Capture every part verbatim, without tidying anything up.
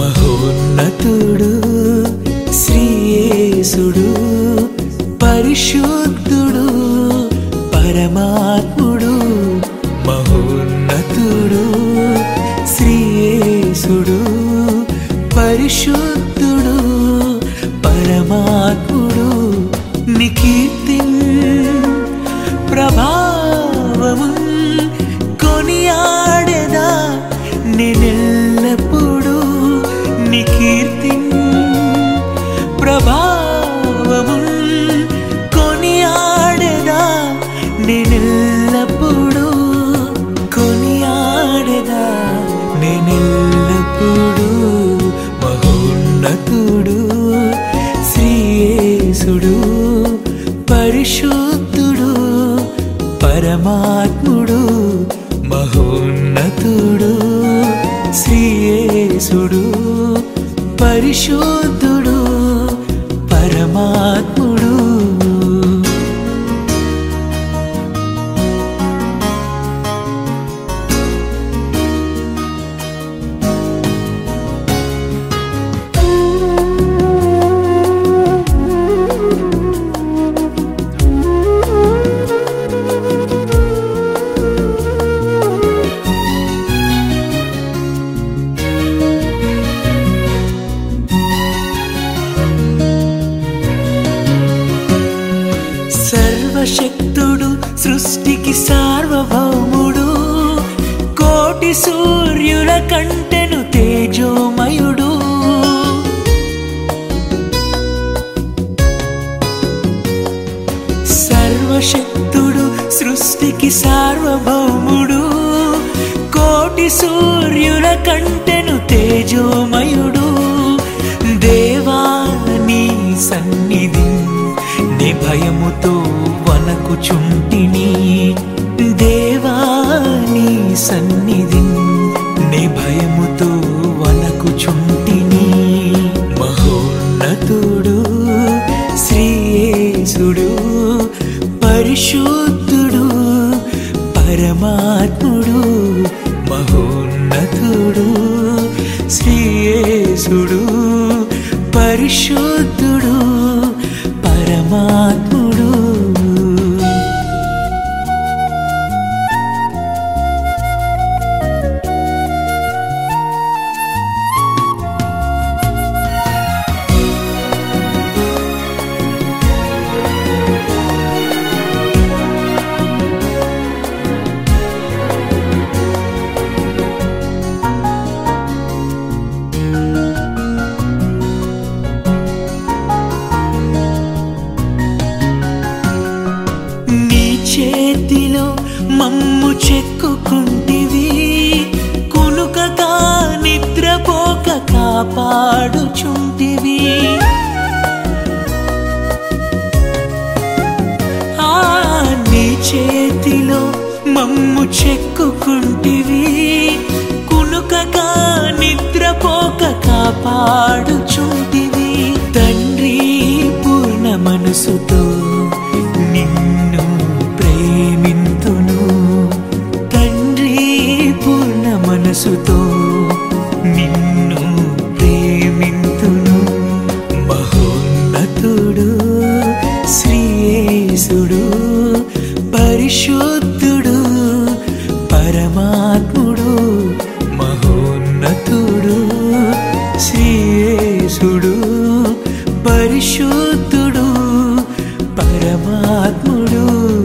మహోన్నతుడు శ్రీయేసుడు పరిశుద్ధుడు పరమాత్ముడు మహోన్నతుడు శ్రీయేసుడు పరిశుద్ధుడు పరమాత్ముడు ని కీర్తిన్ ప్రభావము కొనియాడెదా నేనెల్లప్పుడూ ని కీర్తిన్ ప్రభావము కొనియాడెదా నేనెల్లప్పుడూ కొనియాడెదా నేనెల్లప్పుడూ మహోన్నతుడు శ్రీయేసుడు పరిశుద్ధుడు పరమాత్ముడు మహోన్నతుడు శ్రీయేసుడు పరిశుద్ధుడు పరమాత్ముడు. సర్వశక్తుడు సృష్టికి సార్వభౌముడు కోటి సూర్యుల కంటెను తేజోమయుడు సర్వశక్తుడు సృష్టికి సార్వభౌముడు కోటి సూర్యుల కంటెను తేజోమయుడు దేవా నీ సన్నిధి నే భయముతో వణకుచుంటిని దేవా నీ సన్నిధి నే భయముతో వణకుచుంటిని మహోన్నతుడు శ్రీయేసుడు పరిశుద్ధుడు పరమాత్ముడు మహోన్నతుడు శ్రీయేసుడు పరిశుద్ధుడు పరమాత్ముడు. చేతిలో మమ్ము చెక్కుకుంటివి కునుకగా నిద్రపోక కాపాడుచుంటివి ఆ నీ చేతిలో మమ్ము చెక్కుకుంటివి కునుకగా నిద్రపోక కాపాడుచుంటివి తండ్రి పూర్ణ మనసుతో నిన్ను ప్రేమింతును తండ్రి పూర్ణ మనసుతో నిన్ను ప్రేమింతును మహోన్నతుడు శ్రీయేసుడు పరిశుద్ధుడు పరమాత్ముడు మహోన్నతుడు శ్రీయేసుడు పరిశుద్ధుడు పరమాత్ముడు.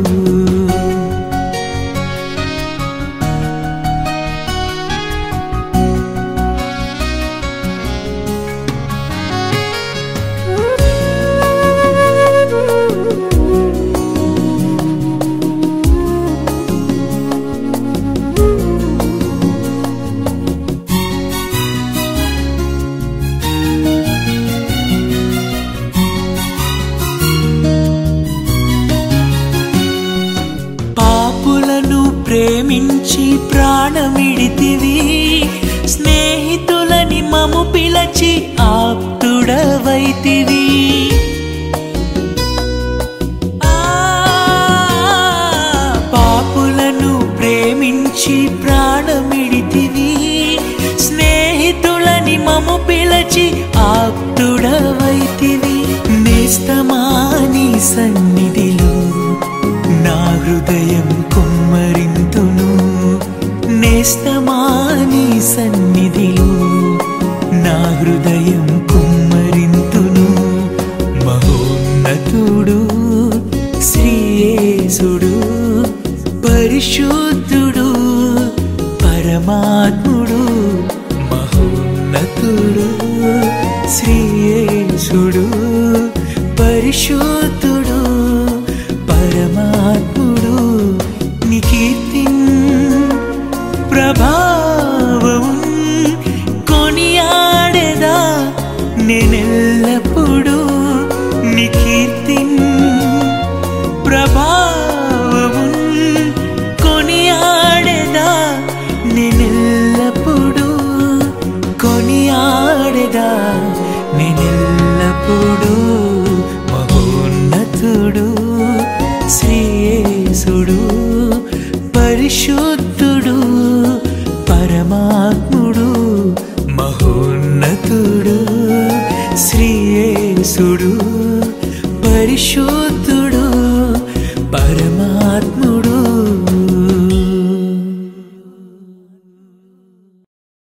ప్రేమించి ప్రాణమిడితివి స్నేహితులని మము పిలచి ఆప్తుడవైతివి పాపులను ప్రేమించి ప్రాణమిడితివి స్నేహితులని మము నామము పిలచి ఆప్తుడవైతివి. నేస్తమా నీ సన్నిధిలో నా హృదయం కుమ్మరింతును. నేస్తమా నీ సన్నిధిలో నా హృదయం కుమ్మరింతును. మహోన్నతుడు శ్రీయేసుడు, పరిశుద్ధుడు పరమాత్ముడు. మహోన్నతుడు శ్రీయేసుడు, పరిశుద్ధుడు పరమాత్ముడు.